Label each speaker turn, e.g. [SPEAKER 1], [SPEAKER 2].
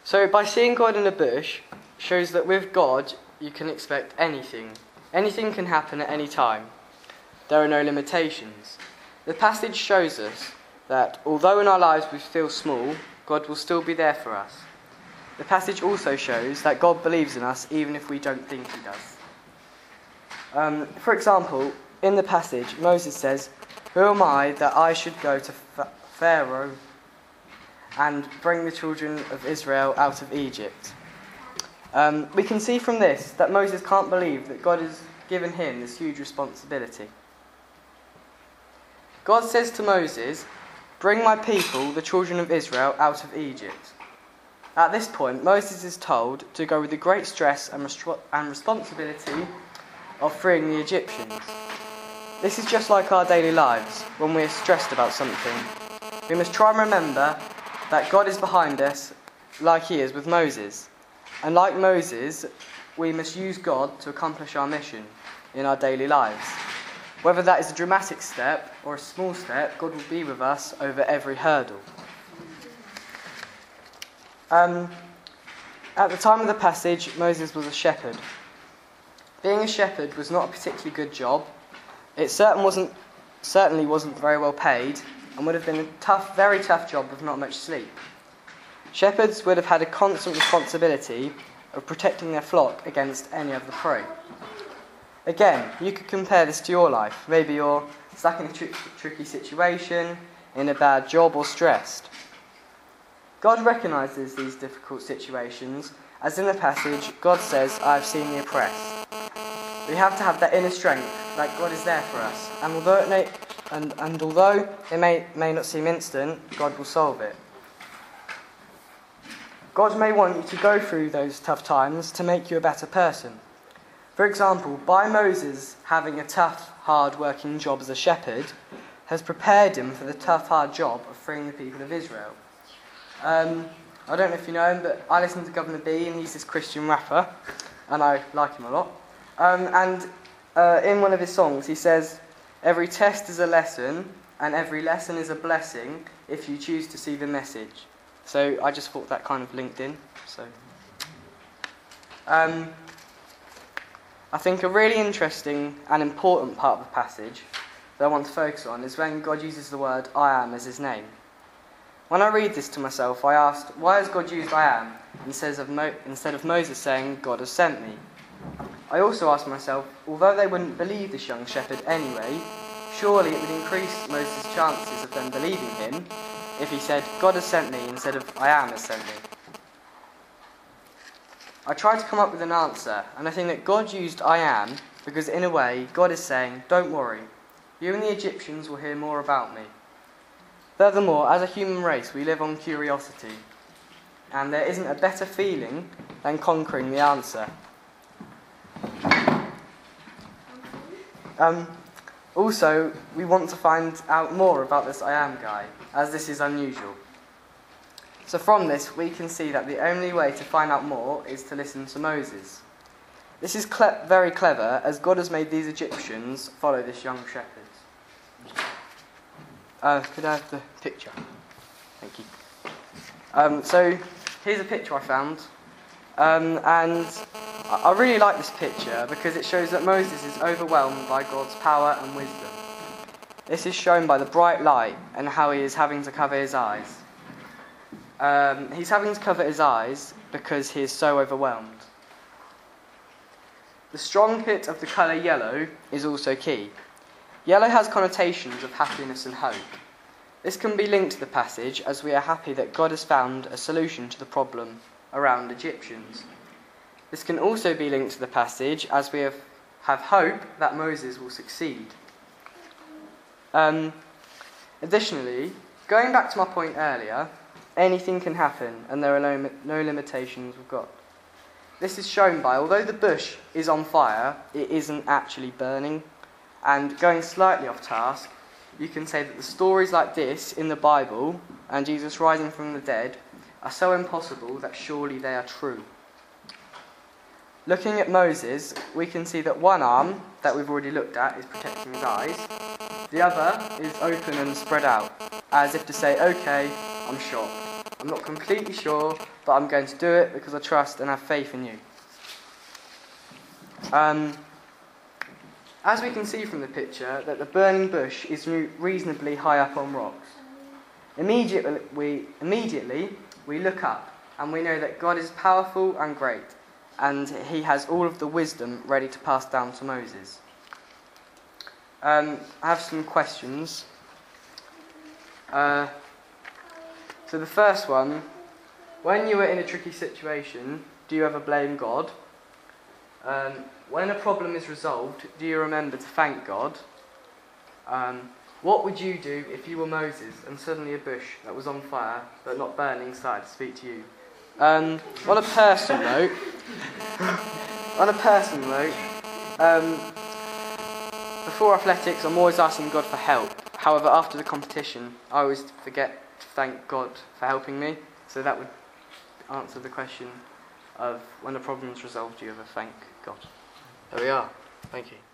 [SPEAKER 1] So by seeing God in a bush shows that with God you can expect anything. Anything can happen at any time. There are no limitations. The passage shows us that although in our lives we feel small, God will still be there for us. The passage also shows that God believes in us even if we don't think he does. For example, in the passage, Moses says, "Who am I that I should go to Pharaoh and bring the children of Israel out of Egypt?" We can see from this that Moses can't believe that God has given him this huge responsibility. God says to Moses, "Bring my people, the children of Israel, out of Egypt." At this point, Moses is told to go with the great stress and responsibility of freeing the Egyptians. This is just like our daily lives when we're stressed about something. We must try and remember that God is behind us like he is with Moses. And like Moses, we must use God to accomplish our mission in our daily lives. Whether that is a dramatic step or a small step, God will be with us over every hurdle. At the time of the passage, Moses was a shepherd. Being a shepherd was not a particularly good job. It certainly wasn't very well paid and would have been a very tough job with not much sleep. Shepherds would have had a constant responsibility of protecting their flock against any of the prey. Again, you could compare this to your life. Maybe you're stuck in a tricky situation, in a bad job, or stressed. God recognises these difficult situations, as in the passage, God says, "I have seen the oppressed." We have to have that inner strength that God is there for us, and although it may not seem instant, God will solve it. God may want you to go through those tough times to make you a better person. For example, by Moses having a tough, hard-working job as a shepherd, has prepared him for the tough, hard job of freeing the people of Israel. I don't know if you know him, but I listen to Governor B, and he's this Christian rapper, and I like him a lot. In one of his songs, he says, "Every test is a lesson, and every lesson is a blessing if you choose to see the message." So I just thought that kind of linked in. I think a really interesting and important part of the passage that I want to focus on is when God uses the word "I am" as his name. When I read this to myself, I asked, why has God used "I am" instead of Moses saying, "God has sent me"? I also asked myself, although they wouldn't believe this young shepherd anyway, surely it would increase Moses' chances of them believing him if he said, "God has sent me" instead of "I am has sent me." I tried to come up with an answer, and I think that God used "I am" because in a way God is saying, "Don't worry, you and the Egyptians will hear more about me." Furthermore, as a human race, we live on curiosity, and there isn't a better feeling than conquering the answer. Also, we want to find out more about this "I am" guy, as this is unusual. So from this, we can see that the only way to find out more is to listen to Moses. This is very clever, as God has made these Egyptians follow this young shepherd. Could I have the picture? Thank you. So here's a picture I found. And I really like this picture because it shows that Moses is overwhelmed by God's power and wisdom. This is shown by the bright light and how he is having to cover his eyes. He's having to cover his eyes because he is so overwhelmed. The strong hit of the colour yellow is also key. Yellow has connotations of happiness and hope. This can be linked to the passage as we are happy that God has found a solution to the problem around Egyptians. This can also be linked to the passage as we have hope that Moses will succeed. Additionally, going back to my point earlier, anything can happen and there are no limitations with God. This is shown by, although the bush is on fire, it isn't actually burning. And going slightly off task, you can say that the stories like this in the Bible and Jesus rising from the dead are so impossible that surely they are true. Looking at Moses, we can see that one arm that we've already looked at is protecting his eyes. The other is open and spread out, as if to say, "Okay, I'm shocked. I'm not completely sure, but I'm going to do it because I trust and have faith in you. As we can see from the picture, that the burning bush is reasonably high up on rocks. Immediately we look up and we know that God is powerful and great, and he has all of the wisdom ready to pass down to Moses. I have some questions. So the first one, when you are in a tricky situation, do you ever blame God? When a problem is resolved, do you remember to thank God? What would you do if you were Moses and suddenly a bush that was on fire but not burning started to speak to you? On a personal note, before athletics, I'm always asking God for help. However, after the competition, I always forget to thank God for helping me. So that would answer the question of when a problem's resolved, do you ever thank God? There we are. Thank you.